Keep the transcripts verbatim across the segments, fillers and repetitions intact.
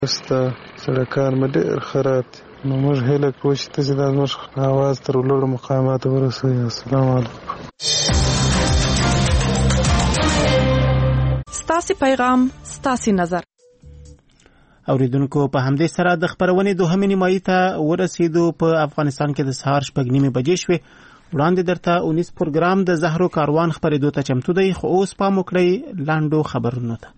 ستا سړکان به ډېر خراب دي، نو موږ هیله کوو چې تاسې دا زموږ اواز تر لوړو مقاماتو ورسوئ. السلام علیکم. ستاسې پیغام ستاسې نظر. اوریدونکو په همدې سره د خبرونې دوهمې نیمایي ته ورسېدو. په افغانستان کې د سهار شپږ نیمې بجې شوې. وړاندې درته اونیس پروګرام د زهرو کاروان خبرېدو ته چمتو دی، خو اوس پام وکړئ لاندو خبرونو ته.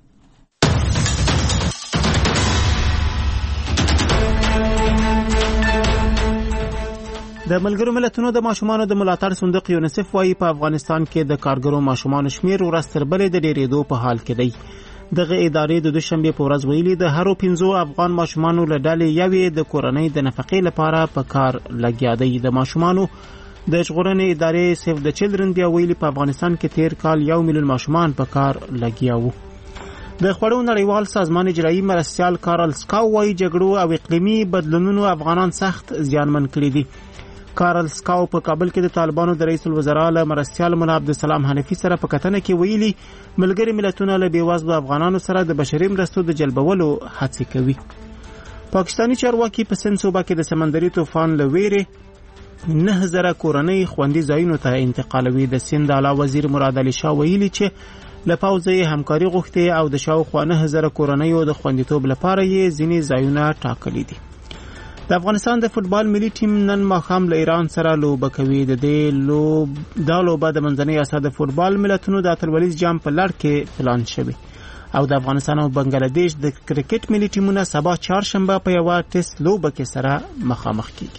د ملګرو ملتونو د ماشومانو د ملاتړ صندوق یونیسف وايي په افغانستان کې د کارګرو ماشومانو شمیر ورځ تر بلې د ډېرېدو په حال کې دی. دغه ادارې د دوشنبې په ورځ ویلي د هرو پنځو افغان ماشومانو له ډلې یوې د کورنۍ د نفقې لپاره په کار لګیا دی. د ماشومانو د ژغورنې ادارې سیف د چلډرن بیا ویلي په افغانستان کې تیر کال یو میلیون ماشومان په کار لګیا وو. د خوړو نړیوال سازمان اجرایي مرستیال کارل سکاو وايي جګړو او اقلیمي بدلونونو افغانان سخت زیانمن کړي دي. کارل سکاو په کابل کې د طالبانو د رئیس الوزرا له مرستیال مولا عبدالسلام حنفي سره په کتنه کې ویلي ملګري ملتونه له بېوزلو افغانانو سره د بشري مرستو د جلبولو هڅې کوي. پاکستاني چارواکي په سند صوبه کې د سمندري طوفان له ویرې نه زره کورنۍ خوندي ځایونو ته انتقالوي. د سند اعلی وزیر مراد علي شاه ویلي چې له پوځه یې همکاري غوښتې او د شاوخوا نه زره کورنیو د خوندیتوب لپاره یې ځینې ځایونه ټاکلي دي. د افغانستان د فوټبال ملي ټیم نن ماښام له ایران سره لوبه کوي. د دې لوب دا لوبه د منځنۍ اسیا د فوټبال ملتونو د اتلولیز جام په لړ کې پلان شوی او د افغانستان او بنگلاديش د کرکټ ملي ټیمونه سبا چهارشنبه په یوه ټیسټ لوبه کې سره مخامخ کیږي.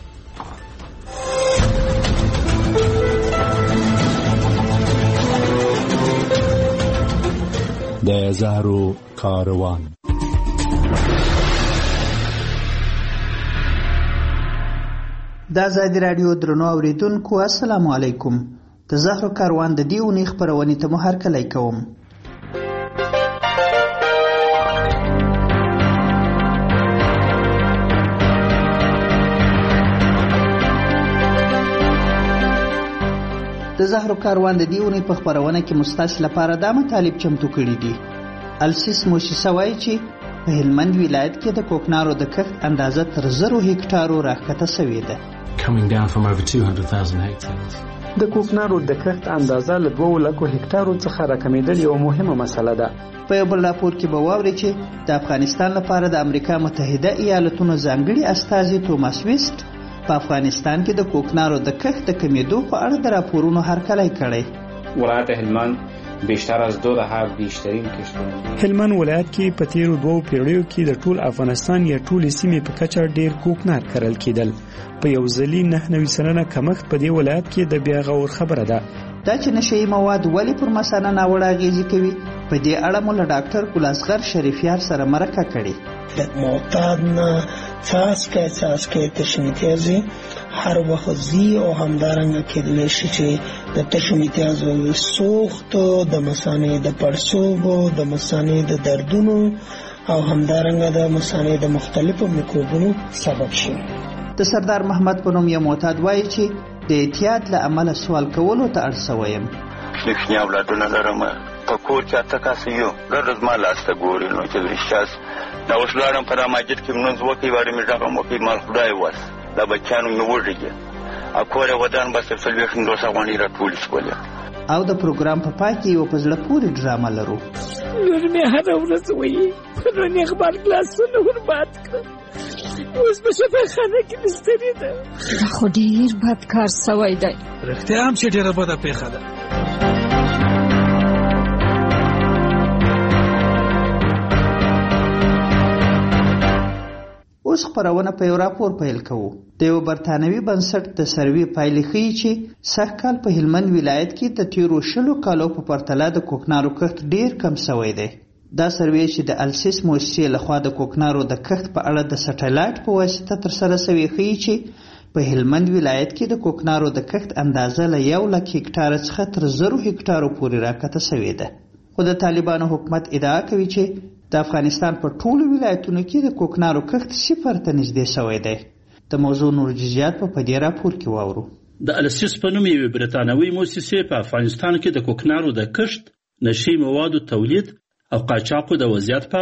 د زهرو کاروان. د ازادي راډیو درنو اوریدونکو السلام علیکم. د زهرو کاروان د دې اونۍ خبرونې ته مو هرکلی کوم. د زهرو کاروان د دې اونۍ په خبرونه کې مستاسې لپاره دا مطالب چمتو کړي دي. السیس موسسه وایي چې په هلمند ولایت کې د کوکنارو د کښت اندازه تر زرو هکټارو راښکته شوې ده. coming down from over two hundred thousand hectares. د کوکنارو د کښت اندازه له دوه لکو هکټارو څخه راکمېدل یو مهمه مسله ده. په یو بل راپور کې به واورئ چې د افغانستان لپاره د امریکا متحده ایالتونو ځانګړي استازي توماس ویسټ په افغانستان کې د کوکنارو د کښت د کمیدو په اړه د راپورونو هرکلی کړی. ولایت هلمند بیشتر از دو دهه بیشترین کشتونه. هلمند ولایت کې په تیرو دوو پیړیو کې د ټول افغانستان یا ټولې سیمې په کچه ډیر کوکنار کرل کېدل. په یو ځلي نهه نوي سلنه کمښت په دې ولایت کې د بیا غور خبره ده. دا چې نشهیي مواد ولې پر مثانه ناوړه اغېزې کوي په دې اړه مو له ډاکټر ګلاسغر شریفیار سره مرکه کړې. معتاد نه څاڅکی څاڅکی تشمیتیازي هر وخت ځي او همدارنګه کېدلی شي چې د تشمیتیازو سوخت د مثانې د پړسوبو د مثانې د دردونو او همدارنګه د مثانې د مختلفو میکروبونو سبب شي. د سردار محمد په نوم یو معتاد وایي چې د اعتیاد له امله سوال کولو ته اړ سوی یم. شیخني اولادونه لرم په کور کې اته کاسې یو ګرد زما لاسته ګوري نو چې رښتیاس دا اوس لاړم په مسجد کې لمونځ وکړي واړې مې ډغم وکړي مال خدای واس دا بچیانو مې وږي ا کور ودان بس څلوېښت دوه غونډې راټولې شولې. او د پروګرام په پای کې یو په زړه پورې ډرامه لرو. لور مې هره ورځ وایي پرونی اخبار ګلاسونه ورباد کړ اوس په شفاخانه کې بسترې ده. دا خو ډېر بد کار سوی دی. رښتیا هم چې ډېره بده پېښه ده. اوس خبرونه په یو راپور پیل کوو. د یو برتانوي بنسټ د سروې پایلې ښیي چې سږکال په هلمند ولایت کې د تیرو شلو کالو په پرتله د کوکنارو کښت ډېر کم سوی دی. دا سروې چې د السیس موسسې لخوا د کوکنارو د کښت په اړه د سټلایټ په واسطه ترسره شوې ښیي چې په هلمند ولایت کې د کوکنارو د کښت اندازه له یو لک هکټاره څخه تر زرو هکټارو پورې راکته شوې ده. خو د طالبانو حکومت ادعا کوي چې د افغانستان په ټولو ولایتونو کې د کوکنارو کښت صفر ته نږدې شوی دی. د موضوع نور جزئیات په دې راپور کې واورو. د السیس په نوم یوې برتانوي موسسې په افغانستان کې د کوکنارو د کښت، نشي موادو تولید او قاچاقو د وضعیت په اړه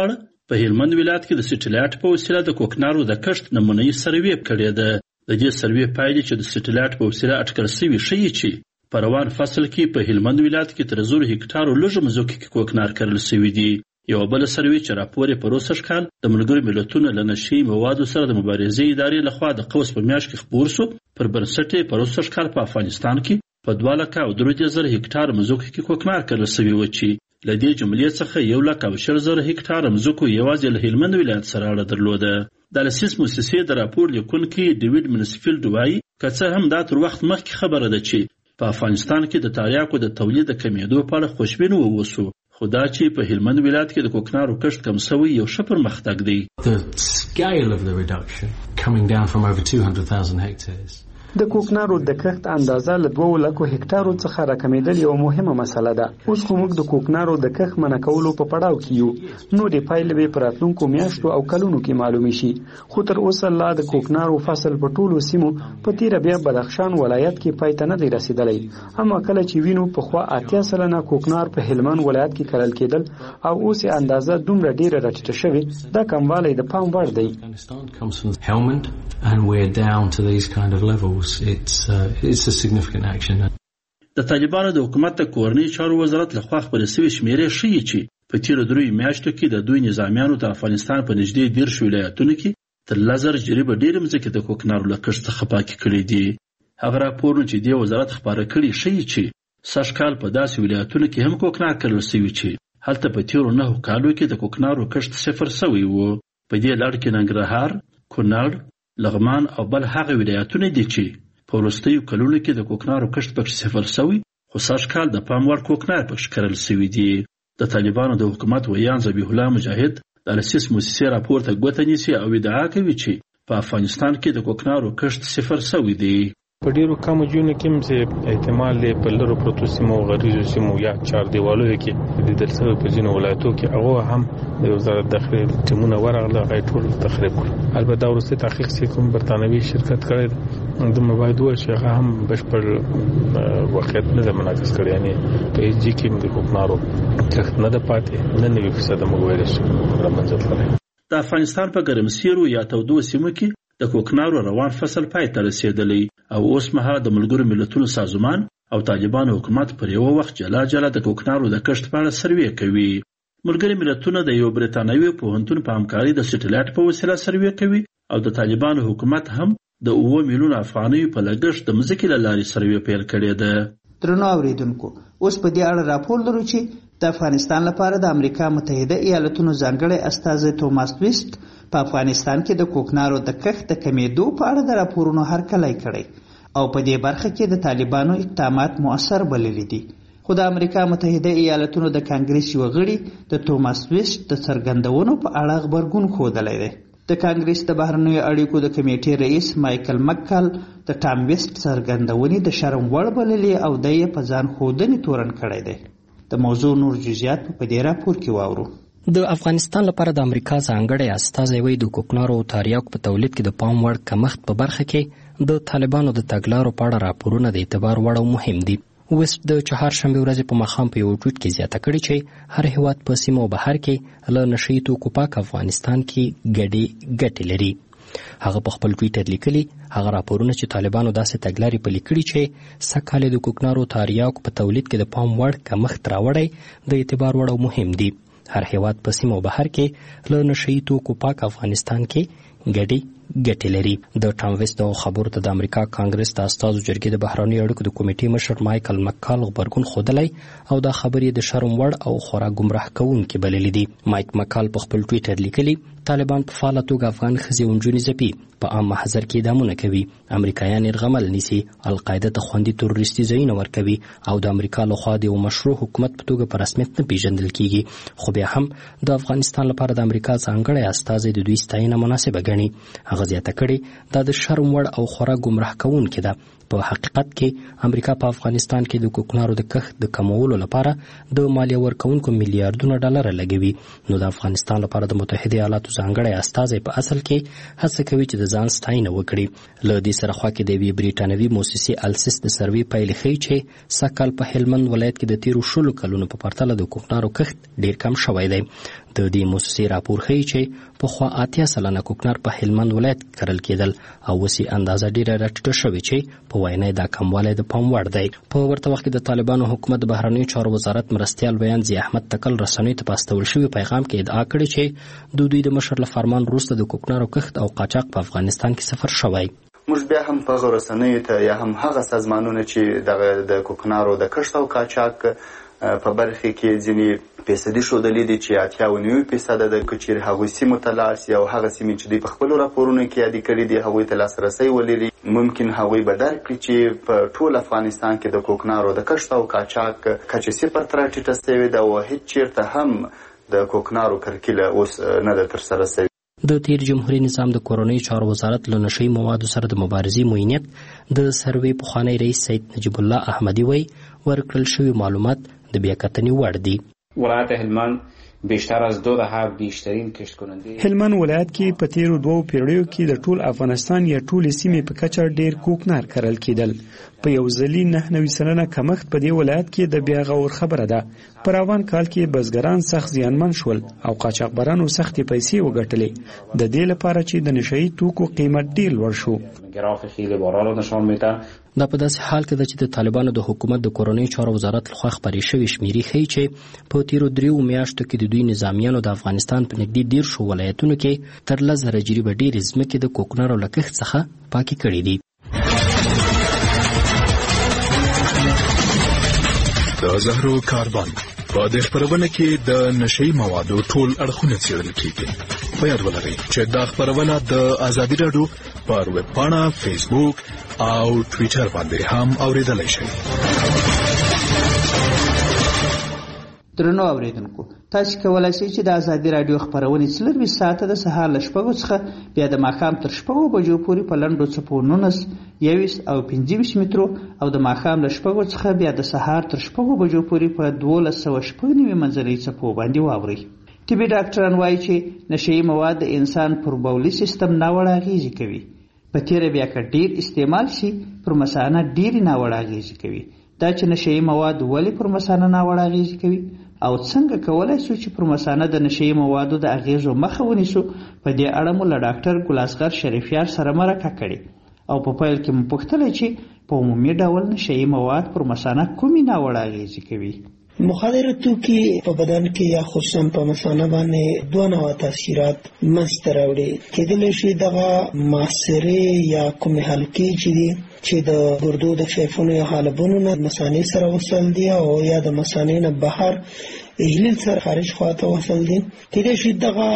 په هلمند ولایت کې د سټلایټ په وسیله د کوکنارو د کښت نمونه‌یي سروې کړې ده. د دې سروې پایلې چې د سټلایټ په وسیله اټکل شوي ښیي چې په روان فصل کې په هلمند ولایت کې تر زر هکټارو لږ مځکو کې کوکنار کرل شوي دي. یو بل سروې چې راپور یې په روسش کال د ملګرو ملتونو له نشي موادو سره د مبارزې ادارې لخوا د قوس په میاشت کې خبر شو، پر بنسټ یې په روسش کال په افغانستان کې په دوه لکه او درې زره هکټار مځکو کې کوکنار کرل شوي و چې له دې جملې څخه یو لک او شل زره هکټار مځکو یوازې له هلمند ولایت سره اړه درلوده. د لسیس موسسې د راپور لیکونکي ډیوډ منسفیلډ وایي که څه هم دا تر وخت مخکې خبره ده چې په افغانستان کې د تریاکو د تولید د کمیدو په اړه خوشبین ووسو، خو دا چې په هلمند ولایت کې د کوکنارو کښت کم شوی یو ښه پرمختګ دی. The scale of the reduction coming down from over two hundred thousand hectares. د کوکنارو د کښت اندازه له دوه لکو هکټارو څخه راکمېدل یو مهمه مسله ده. اوس خو موږ د کوکنارو د کښت منع کولو په پړاو کې یو. نورې پایلې به په راتلونکو میاشتو او کلونو کې معلومې شي، خو تر اوسه لا د کوکنارو فصل په ټولو سیمو په تیره بیا بدخشان ولایت کې پای ته نه دی رسېدلی. اما کله چې وینو پخوا اتیا سلنه کوکنار په هلمند ولایت کې کرل کېدل او اوس یې اندازه دومره ډیره راټیټه شوې، دا کموالی د پام وړ دی. It's, uh, it's a significant action. د طالبانو د حکومت د کورنۍ چارو وزارت لخوا خپرې شوې شمیرې ښیي چې په تیرو دریو میاشتو کې د دوی نظامیانو د افغانستان په نږدې دېرش ولایتونو کې تر لس زره جریبه ډېرې مځکې د کوکنارو له کښت څخه پاکې کړې دي. هغه راپورونه چې دې وزارت خپاره کړي ښیي چې سږ کال په داسې ولایتونو کې هم کوکنار کرل شوي چې هلته په تیرو نهو کالو کې د کوکنارو کښت صفر شوی و. په دې لړ کې ننګرهار، کونړ، لغمان او بل هغه ولایتونه دي چې په وروستیو کلونو کې د کوکنارو کښت پکې صفر شوی، خو سږ کال د پام وړ کوکنار پکې کرل شوي دي. د طالبانو د حکومت ویان ذبیح الله مجاهد د لسیس موسسې راپور ته ګوته نیسي او ادعا کوي چې په افغانستان کې د کوکنارو کښت صفر شوی دی. په ډیرو کمو ځایونو کې هم چې احتمال دی په لرو پروتو سیمو، غریزو سیمو یا چار دیوالو کې لیدل شوی په ځینو ولایتو کې هغه هم د وزارت داخلي ټیمونه ورغله هغه ټول تخریب کړ. البته وروسته تحقیق چې کوم برتانوي شرکت کړی د موبایل ول چې هغه هم بشپړ واقعیت نه منعکس کړی، یعنی په جی کې د کوکنارو کښت نه د پاتې نه نوي فیصد موبایل شي رامنځته کړی. د افغانستان په ګرمسیرو یا تودو سیمو کې د کوکنارو روان فصل پای ته رسیدلی او اوس مهال د ملګرو ملتونو سازمان او طالبانو حکومت پر یو وخت جلا جلا د کوکنارو د کښت په اړه سروې کوي. ملګري ملتونه د یو برتانوي پوهنتون په همکاري د سټلایټ په وسیله سروې کوي او د طالبانو حکومت هم د اوه میلیونه افغانیو په لګښت د مځکې له لارې سروې پیل کړې ده. درنو اوریدونکو، اوس په دې اړه راپور لرو چې د افغانستان لپاره د امریکا متحده ایالاتونو ځانګړی استازی توماس ویسټ په افغانستان کې د کوکنارو د کښت د کمیدو په اړه د راپورونو هرکلی کړی او په دې برخه کې د طالبانو اقدامات مؤثر بللي دي. خو د امریکا متحده ایالاتونو د کانګریس یو غړي د توماس ویسټ د څرګندونو په اړه غبرګون ښودلی دی. د کانګریس د بهرنیو اړیکو د کمیټې رئیس مایکل مکال د ټام ویسټ څرګندونې د شرم وړ بللې او د یې په ځان ښودنې تورن کړی دی. د موضوع نور جزئیات په دې راپور کې واورو. د افغانستان لپاره د امریکا ځانګړی استازی وایي د کوکنارو او تریاکو په تولید کې د پام وړ کمښت په برخه کې د طالبانو د تګلارو په اړه راپورونه د اعتبار وړ او مهم دي. ویسټ د چهارشنبې ورځې په ماښام په یو ټویټ کې زیاته کړې چې هر هیواد په سیمه او بهر کې له نشهیي توکو پاک افغانستان کې ګډې ګټې لري. هغه په خپل ټویټر لیکلي هغه راپورونه چې طالبانو داسې تګلارې پلي کړي چې سږ کال د کوکنارو تریاکو په تولید کې د پام وړ کمښت راوړی د اعتبار وړ او مهم دي. هر هیواد په سیمه او بهر کې له نشهیي توکو پاک افغانستان کې ګډې ګټې لري. د ټام ویسټ دغو خبرو ته د امریکا کانګرس د استازو جرګې د بهرنیو اړیکو د کمیټې مشر مایکل مکال غبرګون ښودلی او دا خبرې د شرم وړ او خورا ګمراه کوونکې بللې دي. مایک مکال په خپل ټویټر لیکلي طالبان په فعاله توګه افغان ښځې او نجونې ځپي، په عام محضر کې اعدامونه کوي، امریکایان یې رغمل نیسي، القاعده ته خوندي تروریستي ځایونه ورکوي او د امریکا لخوا د یو مشروع حکومت په توګه په رسمیت نه پیژندل کیږي. خو بیا هم د افغانستان لپاره د امریکا ځانګړی استازی د دوی ستاینه مناسبه ګڼي. هغه زیاته کړې دا د شرم وړ او خورا ګمراه کوونکې ده. په په حقیقت کې امریکا په افغانستان کې د کوکنارو د کښت د کمولو لپاره د مالیه ورکوونکو میلیارډونه ډالر لګوي، نو د افغانستان لپاره د متحده ایالاتو ځانګړی استازی په اصل کې هڅه کوي چې د ځان ستاینه وکړي. له دې سره خوا کې د یوې بریټانوي موسسې السس د سروې پایلې ښیي چې سږکال په هلمند ولایت کې د تیرو شلو کلونو په پرتله د کوکنارو کښت ډیر کم شوی دی. د دې موسسې راپور ښیي چې پخوا اتیا سلنه کوکنار په هلمند ولایت کې کرل کېدل او اوس یې اندازه ډیره راټیټه شوې چې په وینا دا کموالی د پام وړ دی. په ورته وخت کې د طالبانو حکومت د بهرنیو چارو وزارت مرستیال بیان ضیا احمد تکل رسنیو ته په استول شوي پیغام کې ادعا کړې چې د دوی د مشر له فرمان وروسته د کوکنارو کښت او قاچاق په افغانستان کې صفر شوی. موږ بیا هم په رسنیو ته یا هم هغه سازمانونه چې دغه د کوکنارو د کښت او قاچاق په برخه کې ځینې فیصدي ښودلي دي چې اتیا او نوي فیصده د کچیر هغوی سیمو ته لاړ سي او هغه سیمې چې دوی په خپلو راپورونو کې یادې کړي دي هغوی ته لاسرسی ولري. ممکن هغوی به درک کړي چې په ټول افغانستان کې د کوکنارو د کښت او قاچاق کچه صفر ته راټیټه سوې ده او هېڅ چېرته هم د کوکنارو کرکیله اوس نه ده ترسره سوې. د تیر جمهوریت نظام د کورنۍ چارو وزارت له نشهیي موادو سره د مبارزې معینیت د سروې پخوانی رئیس سید نجیب الله احمدي وایي ورکړل شوي معلومات د بیاکتنې وړ دي. ولایت هلمند بیشتر از دو دهه بیشترین کشت کننده هلمند ولایت کې په تیرو دوو پیړیو کې د ټول افغانستان یا ټولې سیمې په کچه ډیر کوکنار کرل کېدل. په یو ځلي نهه نوي سلنه کمښت په دې ولایت کې د بیا غور خبره ده. په روان کال کې بزګران سخت زیانمن شول او قاچاقبرانو سختې پیسې وګټلې د دې لپاره چې د نشهیي توکو قیمت ډیر لوړ شو. گراف خیلی بالا رو نشان میده. دا په داسې حال کې ده چې د طالبانو د حکومت د کورنۍ چارو وزارت لخوا خپرې شوې شمیرې ښیي چې په تیرو دریو میاشتو کې د دوی نظامیانو د افغانستان په نږدې دیرشو ولایتونو کې تر لس زره جریبه ډېرې ځمکې د کوکنارو له کښت څخه پاکې کړې دي. د زهرو کاربن په دې خپرونه کې د نشهیي موادو ټول اړخونه څېړل کېږي. په یاد ولرئ چې دا خپرونه د ازادي راډیو پر ویب پاڼه، فیسبوک او ټویټر باندې هم اوریدلای شئ. درنو اوریدونکو، تاسو کولای شئ چې د ازادي راډیو خپرونې څلرویشت ساعته د سهار له شپږو څخه بیا د ماښام تر شپږو بجو پورې په لنډو څپو نولس، یوویشت او پنځه ویشت مترو او د ماښام له شپږو څخه بیا د سهار تر شپږو بجو پورې په دولس سوه شپږ نوي منځنۍ څپو باندې واورئ. طبي ډاکټران وایي چې نشهیي مواد د انسان پر بولي سیستم ناوړه اغېزې کوي. په تیره بیا که ډیر استعمال شي پر مثانه ډیرې ناوړه اغېزې کوي. دا چې نشهیي مواد ولې پر مثانه ناوړه اغېزې کوي او څنګه کولای شو چې پر مثانه د نشهیي موادو د اغېزو مخه ونیسو، په دې اړه مو له ډاکټر ګلاسغر شریفیار سره مرکه کړې او په پیل کې مو پوښتلی چې په عمومي ډول نشهیي مواد پر مثانه کومې ناوړه اغېزې کوي. مخدر توکي په بدن کې یا خصوصا په مثانه باندې دوه نوع تاثیرات منځته راوړي. کېدلی شي دغه معصرې یا کومې حلقې چې دي چې د ګردو د فیفونو یا حالبونو نه مثانې سره وصل دي او یا د مثانې نه بهر احلیل سره خارج خواته وصل دي. کېدای شي دغه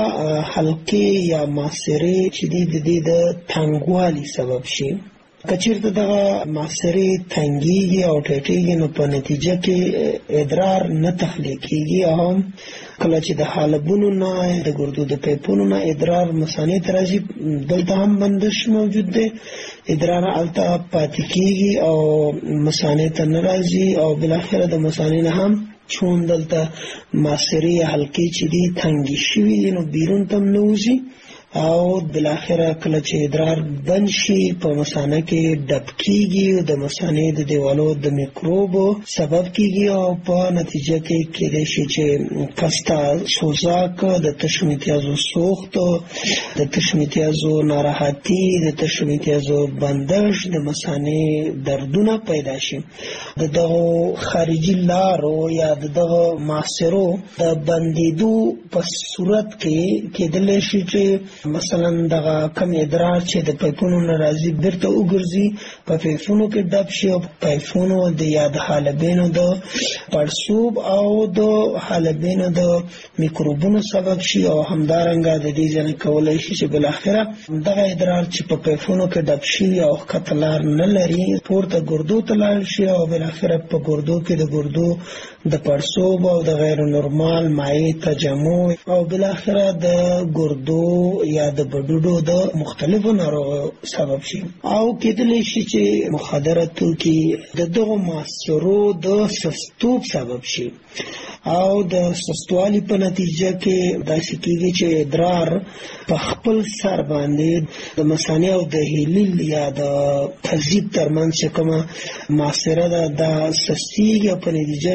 حلقې یا معصرې چې دي د دې د تنګوالي سبب شي. کچیرته دغه معصرې تنګیږي او ټیټیږي نو په نتیجه کې ادرار نه تخلیق کېږي او هم کله چې د حالبونو نه د ګردو د پیپونو نه ادرار مثانې ته راځي دلته هم بندش موجود دی. ادرار هلته پاتې کېږي او مثانې ته نه راځي او بالاخره د مثانې نه هم چون دلته معصرې یا حلقې چې دي تنګې شوي دي نو بیرون ته هم نه وځي او بالاخره کله چې ادرار بند شي په مثانه کې ډب کېږي او د مثانې د دیوالو د میکروبو سبب کېږي او په نتیجه کې کېدای شي چې کس ته سوزاک، د تشو میتیازو سوخت، د تشو میتیازو ناراحتي، د تشو میتیازو بندش، د مثانې دردونه پیدا شي. د دغه خارجي لارو یا د دغه معصرو د بندېدو په صورت کې کېدلی شي چې مثلا دغه کم ادرار چې د پایپونو نه راځي بیرته وګرځي په پایپونو کې ډب شي او پایپونو د یا د حالبینو د پړسوب او د حالبینو د میکروبونو سبب شي او همدارنګه د دې ځنه کولای شي چې بالاخره دغه ادرار چې په پایپونو کې ډب شي او کتلار نه لري پورته ګردو ته لاړ شي او بالاخره په ګردو کې د ګردو د پړسوب او د غیر نورمال مایع تجمع او بالاخره د ګردو یا د بډوډو د مختلفو ناروغیو سبب شي او کېدلی شي چې مخدره توکي د دغو معاصرو د سستوب سبب شي او د سستوالي په نتیجه کې داسې کېږي چې ادرار په خپل سر باندې د مثانې او د هیلیل یا د تهذیب ترمنځ چې کومه معاصره ده دا سستېږي او په نتیجه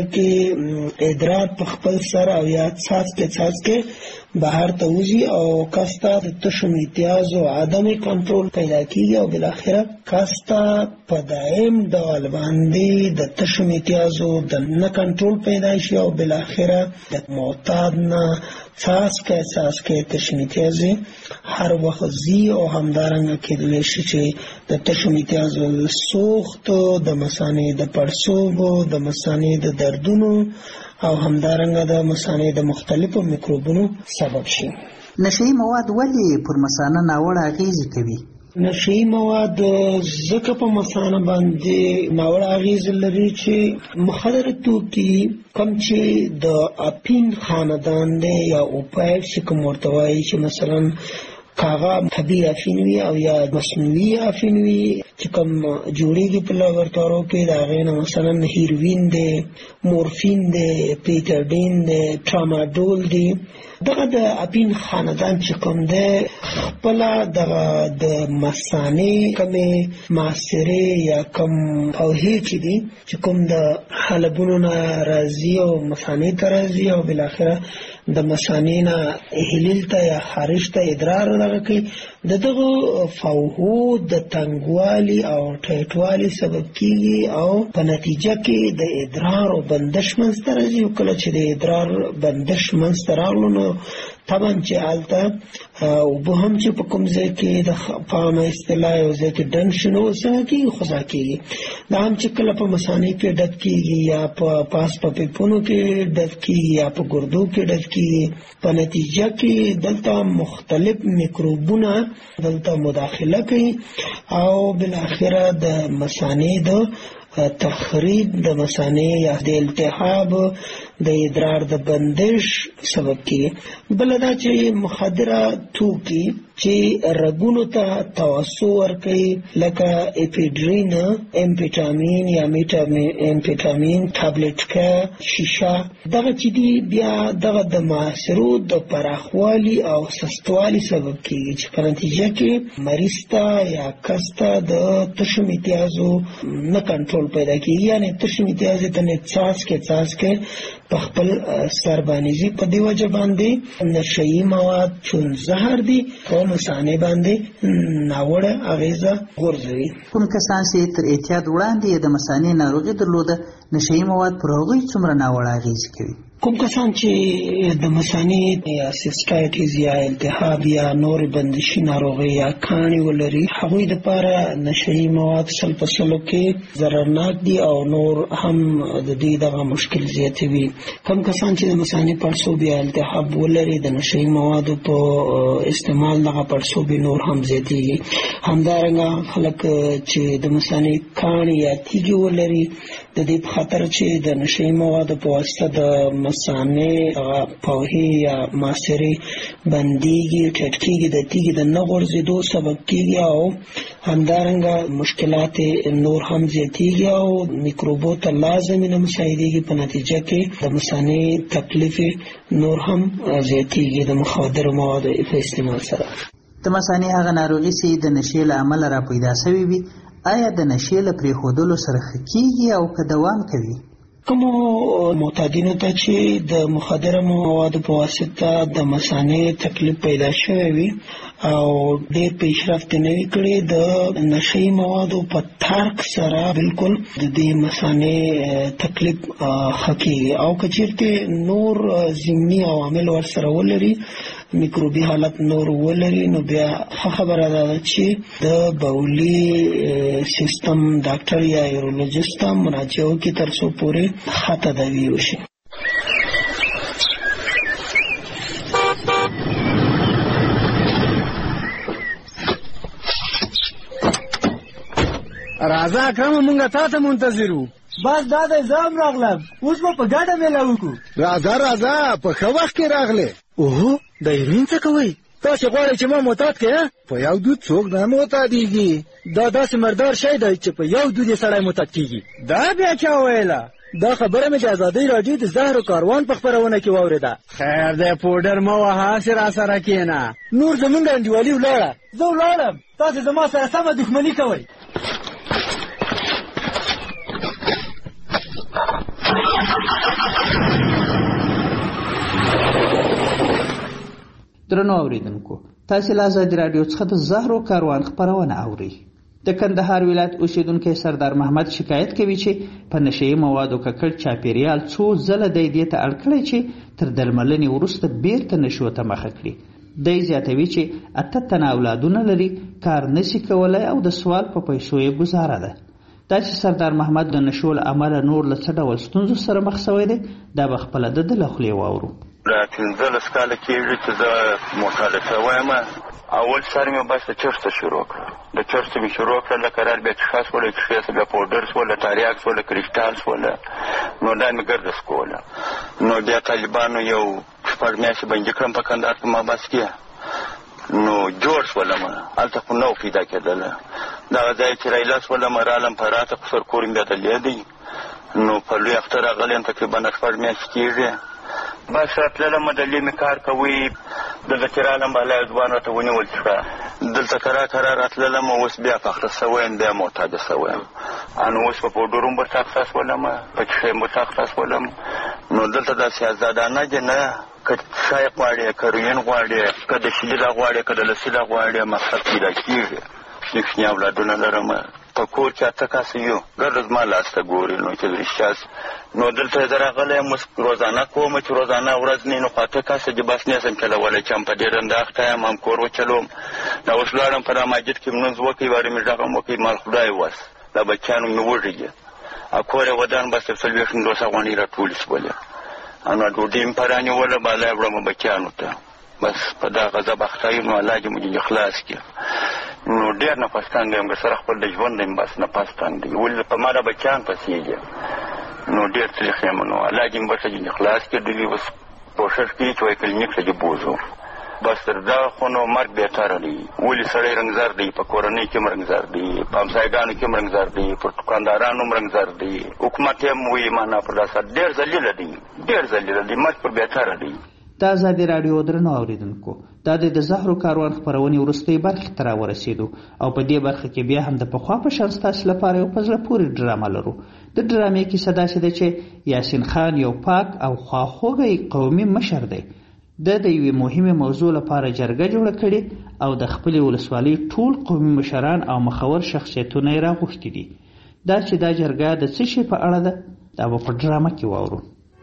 کې ادرار په خپل سر او یا څاڅکې څاڅکې بهر ته وځي او کستا د تشو امتیاز او عدم کنټرول پیدا کیږي او بالاخره کستا په دائم ډول باندې د تشو امتیاز او د نه کنټرول پیدا شي او بالاخره د معتاد نه څاڅکې څاڅکې تشو امتیاز هر وخت زی او همدارنګه کېدلی شي چې د تشو امتیاز سوخت د مثانې د پړسوب د مثانې د دردونو او همدارنګه د مثانې د مختلفو میکروبونو سبب شي. نشئی مواد ولې پر مثانه ناوړه اغیزې کوي؟ نشئی مواد ځکه په مثانه باندې ناوړه اغیز لري چې مخدره توکي کوم چې د اپین خاندان دی یا اوپایډ چې کوم ورته وایي چې مثلا کاغه طبیعي افین وي او یا مصنوعي افین وي چې کوم جوړیږي په لابراتوارو کې د هغې نه مثلا هیروین دی، مورفین دی، پیټاډین دی، ټراماډول دی. دغه د اپین خاندان چې کوم دی خپله دغه د مثانې کومې معاصرې یا کوم پوهې چې دي چې کوم د حلبونو نه راځي او مثانې ته راځي او بالاخره د مثانې نه هیلیل ته یا خارج ته ادرار دغه کوي د دغو فوهو د تنګوالي او ټیټوالي سبب کیږي او په نتیجه کې د ادرار او بندش منځته راځي او کله چې د ادرار بندش منځته راغلو نو طبعا چې هلته اوبه هم چې په کوم ځای کې د په عامه اصطلاح یو ځای کې ډنډ شي نو څنګه کېږي خوځا کېږي. دا هم چې کله په مثانې کې ډک کېږي یا په پاس په پیپونو کې ډک کېږي یا په ګردو کې ډک کېږي په نتیجه کې دلته مختلف میکروبونه دلته مداخله کوي او بالاخره د مثانې د تخریب د مثانې یا د التهاب د ادرار د بندش سبب کیږي. بل دا چې مخدره توکي چې رګونو ته توسع ورکوي لکه اپیډرین، امفیټامین یا امفیټامین ټابلیټ کا شیشه دغه چې دي بیا دغه د معاصرو د پراخوالي او سستوالي سبب کیږي چې په نتیجه کې مریض ته یا کس ته د تشو امتیازو نه کنټرول پیدا کیږي یعنی تشو امتیازو ته نه څاڅکې څاڅکې په خپل سر باندې په دی وجه باندې نشئی مواد چون زهر دي په مثانې باندې ناوړه اغیزه غورځوي. کوم کسان چې تر اعتیاد وړاندې د مثانې ناروغي درلوده نشئی مواد پر هغوی څومره ناوړه اغیزه کوي؟ کوم کسان چې د مثانې یا سیسټایټیز یا التهاب یا نور بندشي ناروغي یا کاڼي ولري هغوی دپاره نشئی مواد سل په سلو کې ضررناک دي او نور هم د دې دغه مشکل زیاتوي. کوم کسان چې د مثانې پړسوب یا التهاب ولري د نشئی موادو په استعمال دغه پړسوب نور هم زیاتېږي. همدارنګه خلک چې د مثانې کاڼي یا تیږې ولري د دې په خاطر چې د نشئی موادو په واسطه د مثانې پوهې یا معاصرې بندېږي، ټیټ کېږي، د تیږې د نه غورځېدو سبب کېږي او همدارنګه مشکلات نور هم زیاتېږي او میکروبو ته لازمي نه مساعدېږي. په نتیجه کې د مثانې تکلیف نور هم زیاتېږي د مخدره موادو په استعمال سره. د مثانې هغه ناروغي چې د نشې له امله را پیدا شوې وي آیا د نشې له پرېښودلو سره ښه کېږي او که دوام کوي؟ کومو معتادینو ته چې د مخدره موادو په واسطه د مثانې تکلیف پیدا شوی وي او ډېر پیشرفت نه وي کړی د نشئی موادو په ترک سره بالکل د دې مثانې تکلیف ښه کېږي او که چېرته نور ضمني عوامل ورسره ولري میکروبي حالت نور ولري نو بیا خبره ده چې د بولي سیستم ډاکټر یا یورولوژیست ته مراجعه وکړي تر څو پورې ښه تداوي وشي. راځه اکرم مونږه تا ته منتظر وو. بس دا د ځام راغلم اوس به په ګډه میله وکړو. راځه راځه په ښه وخت کې راغلې. اوهو د هیروین څه کوئ؟ تاسو غواړئ چې ما معتاد کړئ؟ په یو دود څوک نه معتادېږي. دا داسې مردار شی دی چې په یو دود یې سړی معتاد کېږي. دا بیا چا ویله؟ دا خبره مې د ازادۍ راډیو د زهرو کاروان په خپرونه کې واورېده. خیر دی پوډر مه وهه، هسې را سره کښېنه. نور زمونږ انډیوالي ولاړه. زه ولاړم، تاسې زما سره سمه دښمني کوئ. درنو اوریدونکو، تاسې له ازادي راډیو څخه د زهرو کاروان خپرونه اورئ. د کندهار ولایت اوسیدونکی سردار محمد شکایت کوي چې په نشهیي موادو ککړ چاپیریال څو ځله دی دې ته اړ کړی چې تر درملنې وروسته بیرته نشو ته مخه کړي. دی زیاتوي چې اته تنه اولادونه لري، کار نشي کولی او د سوال په پیسو یې ګزاره ده. دا چې سردار محمد د نشو له امله نور له څه ډول ستونزو سره مخ شوی دی، دا به خپله د ده له خولې واورو. دا پنځلس کاله کېږي چې زه معتاد شوی یم. اول سر مې بس د چرسه شروع کړه. د چرسه مې شروع کړه، له قرار بیا چښه شوله، چښې بیا پوډر شوله، تریاک شوله، کریسټال شوله. نو دا مې ګرده سکوله. نو بیا طالبانو یو شپږ میاشتې بندي کړم په کندهار کې محبس کې. نو جوړ شولم، هلته خو نه و پیدا کېدله. دغه ځای چې رایله شولم، رالم پراته خو سرکور مې بیا دلې دی. نو په لوی اختر راغلی یم، تقریبا شپږ میاشتې کېږي. بس راتللم، دلې مې کار کوي. دلته چې رالم بالا ځوان راته ونیول څخه دلته کرا کرا راتللم. اوس بیا فخره شوی یم، بیا معتاده شوی یم. نو اوس په پوډرو هم ورته اخته شولم، په چښې هم ورته اخته شولم. نو دلته داسې ازادانه دی نه، که چای غواړې، که روین غواړې، که د شیله غواړې، که د لسیله غواړې، مقصد پیدا کېږي. شنې شنې اولادونه لرم، په کور کې اته کسه یو، ګرده زما لاسته ګوري. نو چې رښتیا نو دلته زه راغلی یم، اوس روزانه کوم چې روزانه ورځ نه نو اته کسه چې بس نه شم چلولی، چې هم په ډېر انداخته یم، هم کور وچلوم. دا اوس لاړم په رامجد کې لمونځ وکړي، وارې مې غږ وکړي، مال خدای وس دا بچیانو مې وږي. کور یې ودان، بس تر څلوېښت پنځوس افغانۍ راټولې شولې. نو ډوډۍ مې په رانیوله، بالا یې وړم بچیانو ته. بس په دغه زه بخته یم، نو الله دې مو خلاص کړي. نو ډېر نفس تنګ یم، که سره خپل د ژوند یم، بس نفس تنګ دی. ولې په ما د بچیان پسېږي. نو ډېر تلیخ یم. نو الله دې مې ورته جنې خلاص کړي. دوی اوس کوښښ کوي چې وایي کلینیک ته دې بوځو. بس تر دغه خو نو مرګ بهتره دی. ولې سړی رنګزار دی، په کورنۍ کې هم رنګزار دی، په همسایګانو کې هم رنګزار دی، پر دوکاندارانو هم رنګزار دی. حکومت یې هم وایي معنا پر دا سر ډېر ذلیله دی، ډېر ذلیله دی. مرګ پر بهتره دی. د ازادي راډیو درنو اوریدونکو، دا د زهرو کاروان خپرونې وروستۍ برخې ته راورسېدو او په دې برخه کې بیا هم د پخوا په شان ستاسو لپاره یو په زړه پورې ډرامه لرو. د ډرامې کیسه داسې ده چې یاسین خان یو پاک او خواخوږی قومي مشر دی. د د یوې مهمې موضوع لپاره جرګه جوړه کړې او د خپلې ولسوالۍ ټول قومي مشران او مخور شخصیتونه یې راغوښتي دي. دا چې دا جرګه د څه شي په اړه ده، دا به په ډرامه کې واورو.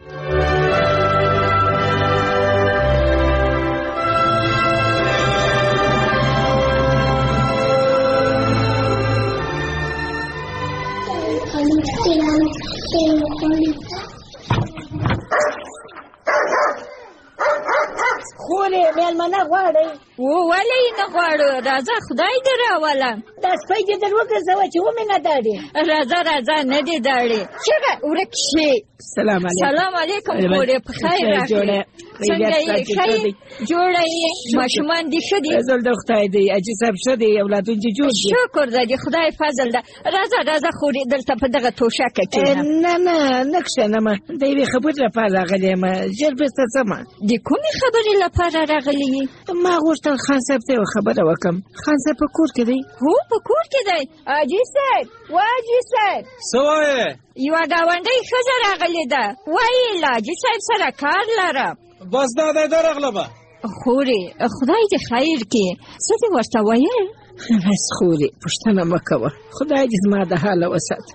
خورې مېلمانه غواړئ؟ ولې یې نه غواړو؟ راځه خدای دې راولم. دا سپی دې در وګرځوه چې ومې نه داړې. راځه راځه نه دې داړې. چېرې ورک شي. سلام علیکم. سلام علیکم خورې، په خیر راغلې. څنګه یې؟ ښه یې؟ جوړه یې؟ ماشومان دې ښه دي؟ فضل د خدای دی، حاجي صاحب ښه دی، اولادون دې جوړ دي. شکر ده د خدای فضل ده. راځه راځه خورې، دلته په دغه توشکه کښېنه. نه نه نه کښېنمه، د یوې خبرې لپاره راغلې یم. ژر بېرته ځمه. د کومې خبرې لپاره راغلې یې؟ ما غوښتل خان صاحب ته یوه خبره وکړم. خان صاحب په کور کې دی؟ هو په کور کې دی. حاجي صاحب، و حاجي صاحب څه وایې؟ یوه ګاونډۍ ښځه راغلې ده، وایي له حاجي صاحب سره کار لرم. بس دا دی درغلمه. خورې خدای دې خیر کړي. څه دې ورته ویل؟ بس خورې پوښتنه مه کوه، خدای دې زما د حاله وساته.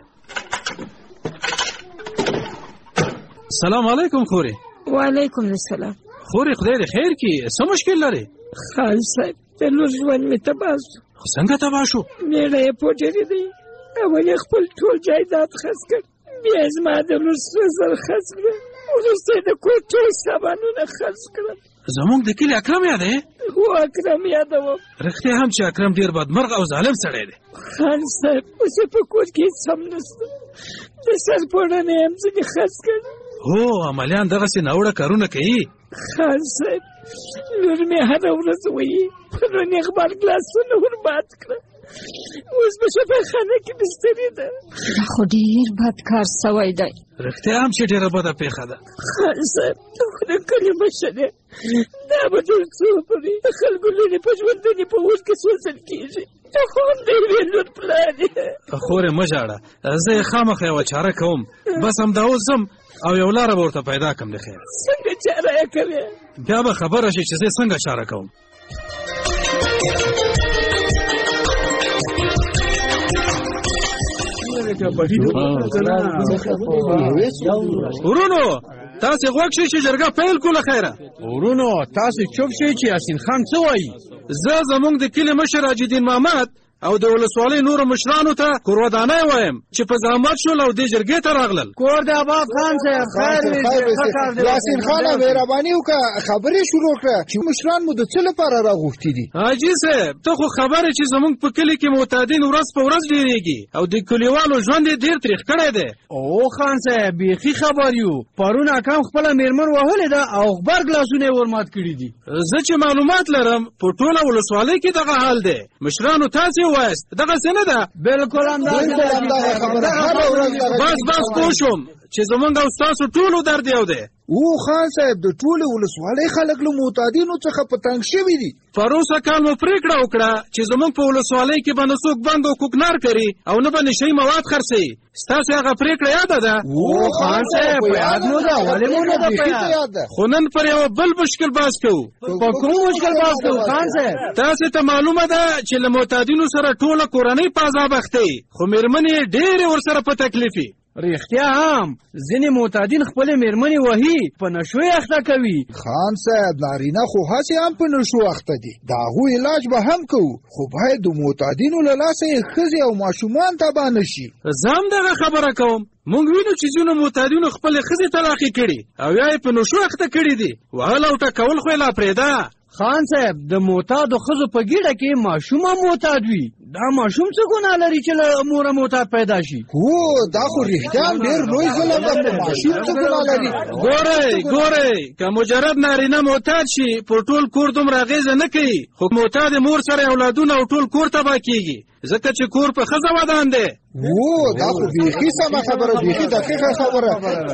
سلام علیکم خورې. وعلیکم السلام. خورې خدای دې خیر کړي، څه مشکل لرې؟ خان صاحب د لور ژوند مې تباه شو. څنګه تباه شو؟ مېړه یې پوډري دی، اول یې خپل ټول جایداد خرڅ کړ، بیا یې زما د لور سره زر خرڅ کړل، وروسته یې د کور ټول سامانونه خرڅ کړل. زموږ د کلي اکرم یادې؟ هو اکرم یادوم. رښتیا هم چې اکرم ډېر بدمرغه او ظالم سړی دی. خان صاحب اوس یې په کور کې هېڅ هم نشته، د سر پوړنې یې هم ځینې خرڅ کړل. هو عملیان دغسې ناوړه کارونه کوي. خان صاحب لور مې هره ورځ وایي پرون یې غبرګلاسونه ور مات کړه، اوس په شفاخانه کې بسترې ده. دا خو ډېر بد کار سوی دی. رښتیا هم چې ډېره بده پیښه ده. خان صاحب ته خو د کلي مشر دی، دا به ټول څو پورې د خلکو لورې په ژوندونې په اور کې سوځل کېږي. ته خو هم د یوې لور پلار یې. خورې مه ژاړه، زه یې خامخا یوه چاره کوم. بس همدا اوس ځم او یو لاره به ورته پیدا کړم. د خیر څنګه چاره یې کوې؟ بیا به خبره شي چې زه څنګه چاره کوم. ورونو تاسې غوږ شئ چې جرګه پیل کړو. له خیره ورونو تاسې چوپ شئ چې یاسین خان څه وایي. زه زموږ د کلي مشر حاجي محمد او د ولسوالۍ نورو مشرانو ته کورودانۍ وایم چې په زحمت شول او دې جرګې ته راغلل. کور د آباد خان صاحب خیر وي. یاسین خانه مهرباني وکړه خبرې شروع کړه چې مشران مو د څه لپاره راغوښتي دي. حاجي صاحب ته خو خبرې چې زموږ په کلي کې معتادین ورځ په ورځ ډېرېږي او د کلیوالو ژوند یې ډېر تریخ کړی دی. او خان صاحب بیخي خبر یو، پرون اکام خپله مېرمن وهلې ده او غبرګلاسونه یې ورمات کړي دي. زه چې معلومات لرم په ټوله ولسوالۍ کې دغه حال دی. مشرانو تاسې وایست دغه څه نه ده؟ بلکل همدغه خبره. بس بس پوه شوم چې زمونږ او ستاسو ټولو درد یو دی. او خان صاحب د ټولې ولسوالۍ خلک له معتادینو څخه په تنګ شوي دي. پروسه کال مو پرېکړه وکړه چې زمونږ په ولسوالۍ کې به نه څوک بنګ او کوکنار کوي او نه به نشهیي مواد خرڅوي. ستاسې هغه پرېکړه یاده ده؟ او خان صاحب په یاد مو ده، ولې مو نه ده په یاد؟ خو نن پر یوه بل مشکل بحث کوو. په کوم مشکل بحث کوو خان صاحب؟ تاسې ته معلومه ده چې له معتادینو سره ټوله کورنۍ په عذاب اخته یي، خو مېرمنې یې ډېرې ورسره په تکلیف وي. رښتیا هم ځینې معتادین خپلې مېرمنې وهي، په نشو یې اخته کوي. خان صاحب نارینه خو هسې هم په نشو اخته دي، د هغوی علاج به هم کوو، خو باید د معتادینو له لاسه یې ښځې او ماشومان تباه نه شي. زه هم دغه خبره کوم. موږ وینو چې ځینو معتادینو خپلې ښځې طلاقې کړي او یا یې په نشو اخته کړي دي. وهل او ټکول خو یې لا پرېږده. خان صاحب د معتادو ښځو په ګیډه کې ماشوم هم معتاد وي. دا ماشوم څه ګناه لري چې له موره معتاد پیدا شي؟ هو دا خو رښتیا ډېر لوی ظلم دی. ماشوم څه ګناه لري؟ ګورئ ګورئ که مجرد نارینه معتاد شي پر ټول کور دومره اغېزه نه کوي، خو معتاد مور سره اولادونه او ټول کور تباه کېږي ځکه چې کور په ښځه ودان دی. او دا خو بیخي سمه خبره، بیخي دقیقه خبره.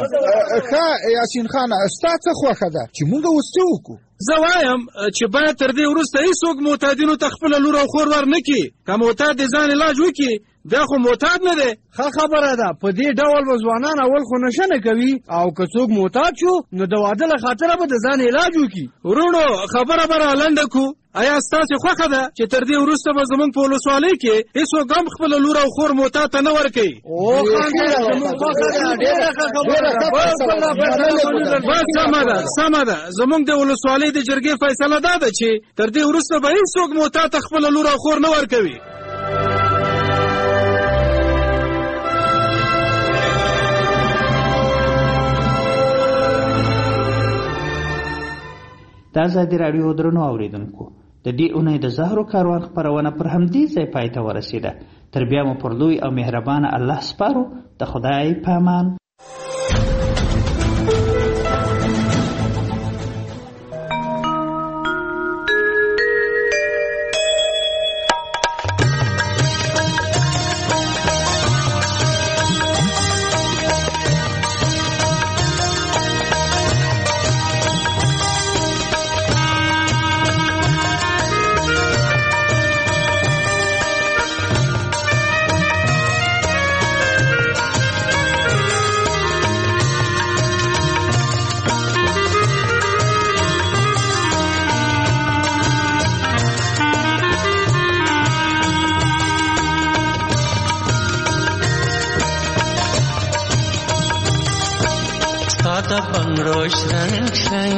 ښه یاسین خانه ستا څه خوښه ده چې موږ اوس څه وکړو؟ زه وایم چې باید تر دې وروسته هېڅوک معتادینو ته خپله لور او خور ور نه کړي. که معتاد د ځان علاج وکړي بیا خو معتاد نه دی. ښه خبره ده. په دې ډول به ځوانان اول خو نشه نه کوي او که څوک معتاد شو نو د واده له خاطره به د ځان علاج وکړي. ورونو خبره به رالنډه کړو. آیا ستاسې خوښه ده چې تر دې وروسته به زموږ په ولسوالۍ کې هېڅوک هم خپله لور او خور معتاد ته نه ورکوي؟ او خان صاحب زموږ خوښه ده، ډېره ښه خبره ده. بس سمه ده سمه ده. زموږ د ولسوالۍ د جرګې فیصله دا ده چې تر دې وروسته به هېڅوک معتاد ته خپله لور او خور نه ورکوي. د ازادي راډیو درنو اوریدونکو، د دې اونۍ د زهرو کاروان خپرونه پر همدې ځای پای ته ورسېده. تر بیا مو پر لوی او مهربانه الله سپارو. د خدای په امان. Stada bangrosh rang rang,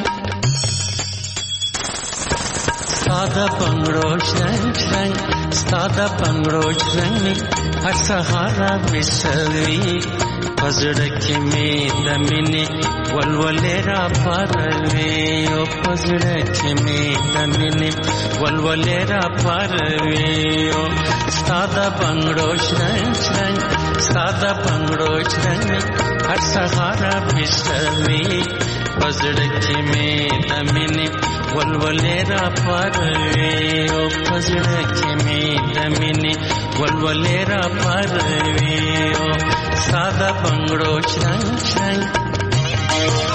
stada bangrosh rang rang, stada bangrosh rang. Har sahara misali, pazrak me damine ولولې را پاروي او پزړه کې مې د مینې ولولې را پاروي او ساده بنگړو شرنګ شرنګ ساده بنگړو شرنګ هر سهار بشوي پزړه کې مې د مینې ولولې را پاروي او پزړه کې مې د مینې ولولې را پاروي او ساده بنگړو شرنګ شرنګ